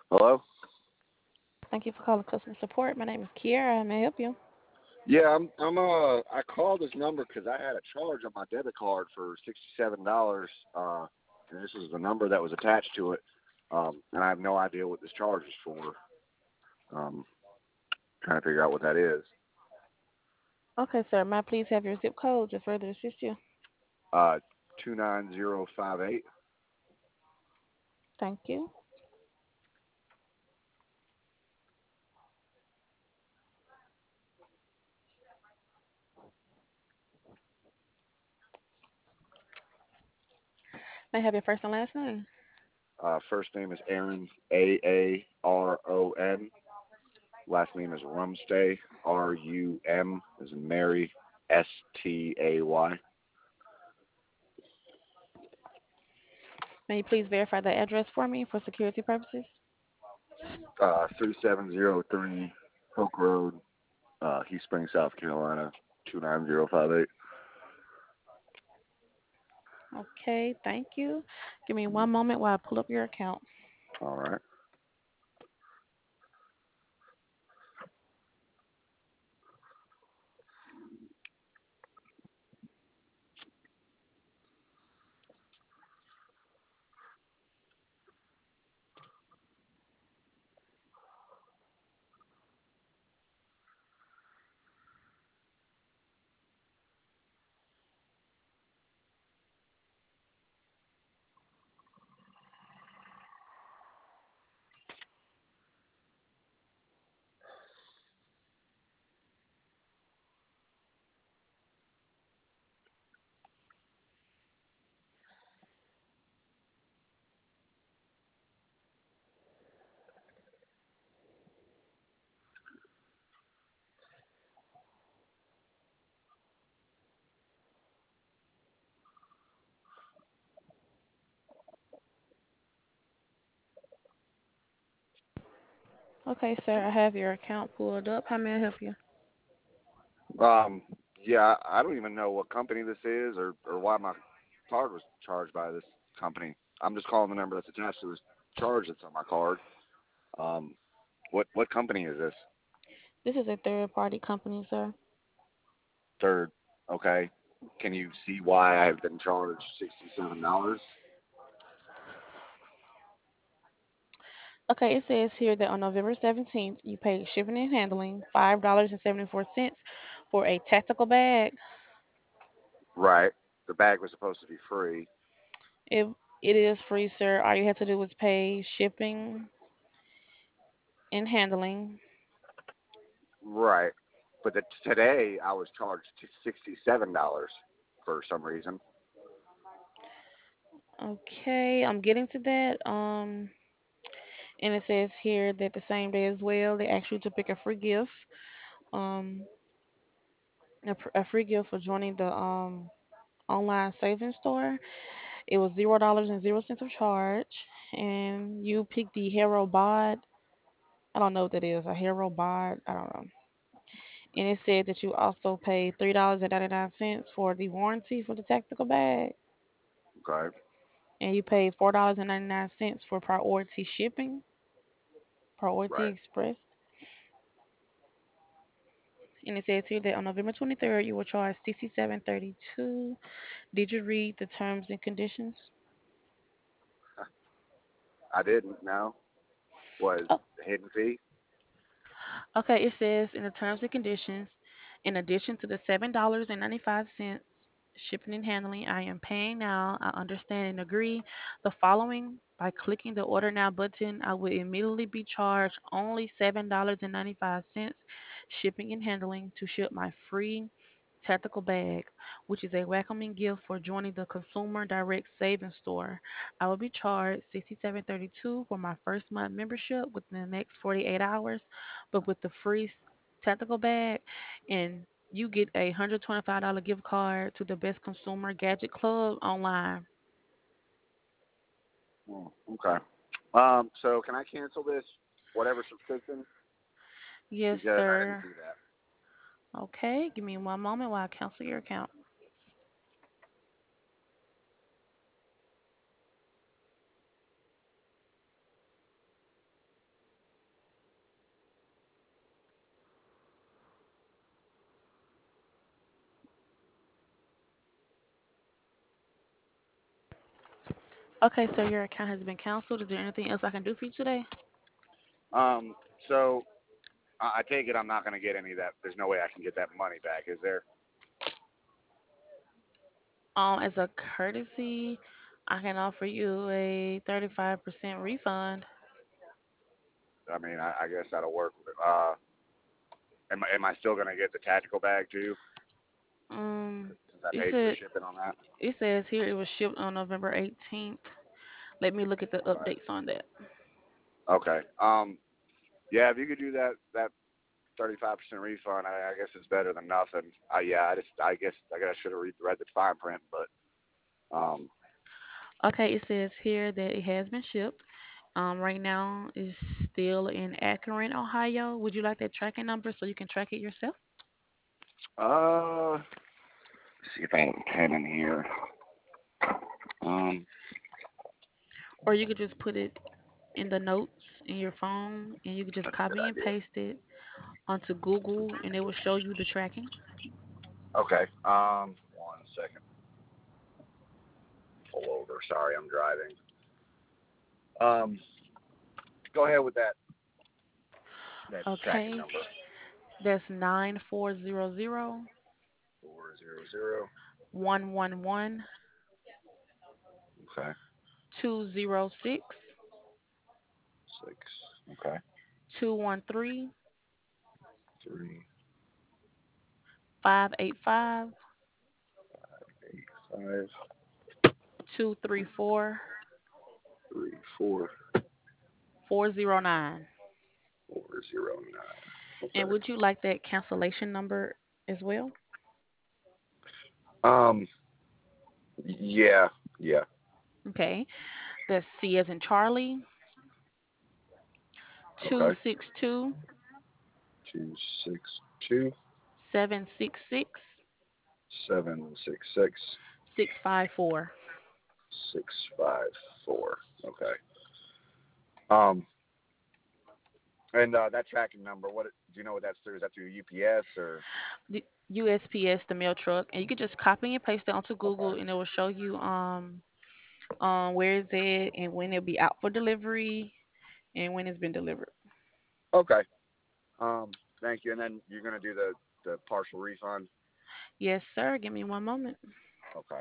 Hello? Thank you for calling customer support. My name is Kiara. May I help you? Yeah, I called this number because I had a charge on my debit card for $67, and this is the number that was attached to it, and I have no idea what this charge is for. Um, Trying to figure out what that is. Okay, sir. May I please have your zip code to further assist you? Uh, 29058. Thank you. May I have your first and last name? First name is Aaron, Aaron. Last name is Rumstay, Rum, as in Mary, Stay. May you please verify the address for me for security purposes? 3703 Hook Road, Heath Springs, South Carolina, 29058. Okay, thank you. Give me one moment while I pull up your account. All right. Okay, sir. I have your account pulled up. How may I help you? Um, yeah, I don't even know what company this is or why my card was charged by this company. I'm just calling the number that's attached to this charge that's on my card. Um, what company is this? This is a third party company, sir. Third. Okay. Can you see why I've been charged $67? Okay, it says here that on November 17th, you paid shipping and handling $5.74 for a tactical bag. Right. The bag was supposed to be free. It it is free, sir. All you have to do is pay shipping and handling. Right. But today I was charged $67 for some reason. Okay, I'm getting to that. And it says here that the same day as well, they asked you to pick a free gift. Um, a free gift for joining the online savings store. It was $0 and 0 cents of charge, and you picked the Hero Bod. I don't know what that is. A Hero Bod. I don't know. And it said that you also paid $3.99 for the warranty for the tactical bag, Okay. and you paid $4.99 for priority shipping, priority Right. express. And it says here that on November 23rd, you were charged 67.32. Did you read the terms and conditions? I didn't know. Was Oh, the hidden fee? okay. It says in the terms and conditions, in addition to the $7.95 shipping and handling I am paying now, I understand and agree the following. By clicking the order now button, I will immediately be charged only $7.95 shipping and handling to ship my free tactical bag, which is a welcoming gift for joining the Consumer Direct Savings Store. I will be charged $67.32 for my first month membership within the next 48 hours, but with the free tactical bag, and you get a $125 gift card to the Best Consumer Gadget Club online. Oh, okay. So can I cancel this whatever subscription Yes, because I didn't sir. see that? Okay, give me one moment while I cancel your account. Okay, so your account has been canceled. Is there anything else I can do for you today? Um, so I take it I'm not going to get any of that. There's no way I can get that money back, is there? As a courtesy, I can offer you a 35% refund. I mean, I guess that'll work. Am I still going to get the tactical bag too? Since I It paid for said shipping on that. it says here it was shipped on November 18th. Let me look at the Okay. updates on that. Okay. Yeah, if you could do that 35% refund, I guess it's better than nothing. Yeah, I guess I should have read the fine print, but Okay, it says here that it has been shipped. Right now it's still in Akron, Ohio. Would you like that tracking number so you can track it yourself? let's see if I have a pen in here. Um, Or you could just put it in the notes in your phone and you could just that's a good copy and idea. paste it onto Google and it will show you the tracking. Okay. One second. Pull over. Sorry, I'm driving. Um, go ahead with that tracking Okay, number. that's 9400 400. 111 Okay. 206 6. Okay. 213 3, 585 8, 5, 234 3, 4, 409. 409. And Okay. would you like that cancellation number as well? Um. Yeah. Yeah. Okay, that's C as in Charlie, Okay. 262 262 766 766 654. 654. Okay. Um. And that tracking number, do you know what that's through? Is that through UPS or? The USPS, the mail truck, and you could just copy and paste it onto Okay. Google, and it will show you where is it and when it'll be out for delivery and when it's been delivered. Okay. Thank you. And then you're gonna do the partial refund. Yes, sir. Give me one moment. Okay.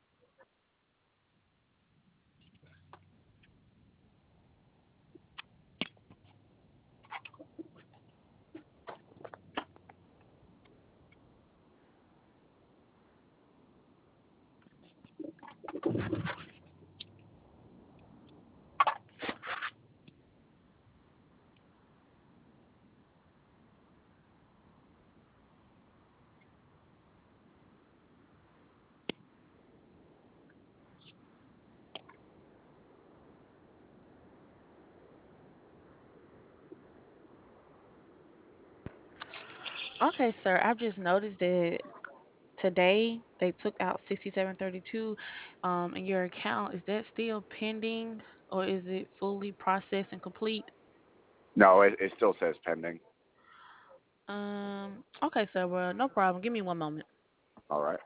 Okay, sir. I've just noticed that today they took out 6732 in your account. Is that still pending or is it fully processed and complete? No, it still says pending. Okay, sir. Well, no problem. Give me one moment. All right.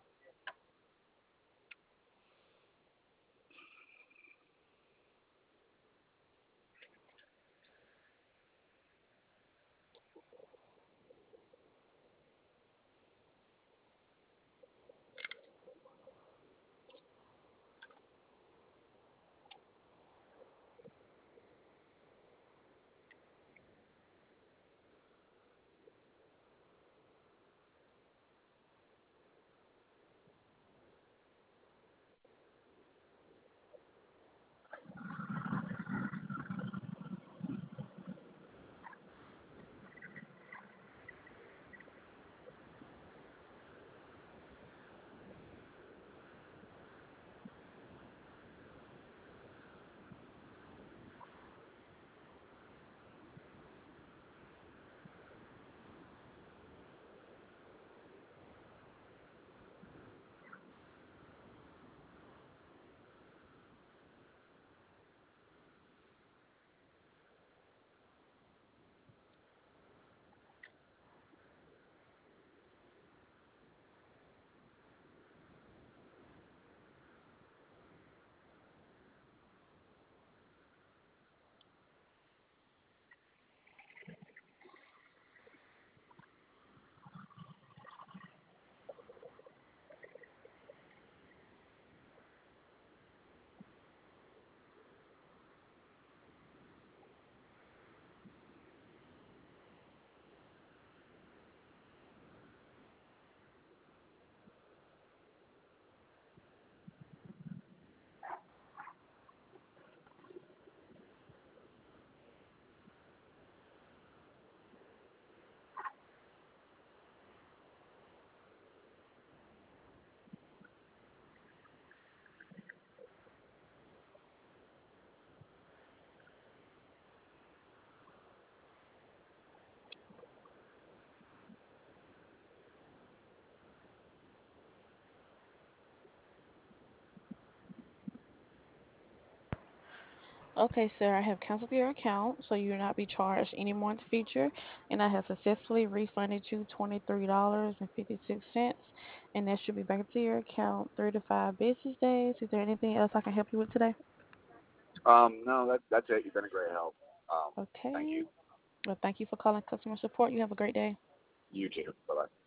Okay, sir, I have canceled your account, so you will not be charged any more in the future, and I have successfully refunded you $23.56, and that should be back into your account 3 to 5 business days. Is there anything else I can help you with today? No, that's it. You've been a great help. Thank Okay. you. Well, thank you for calling customer support. You have a great day. You too. Bye bye.